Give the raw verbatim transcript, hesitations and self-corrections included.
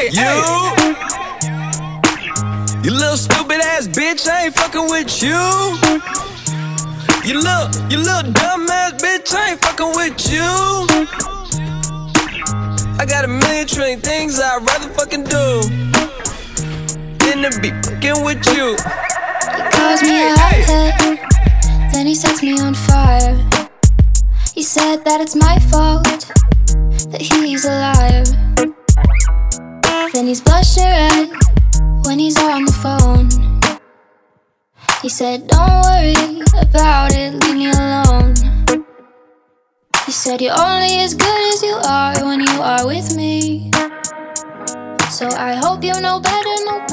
Hey, you, hey. You little stupid ass bitch, I ain't fucking with you. You little, you little dumb ass bitch, I ain't fucking with you. I got a million trillion things I'd rather fucking do than to be fucking with you. He calls me a hothead, then he sets me on fire. He said that it's my fault, that he's a liar. Then he's blushing red when he's on the phone. He said, don't worry about it, leave me alone. He said, you're only as good as you are when you are with me. So I hope you know better, no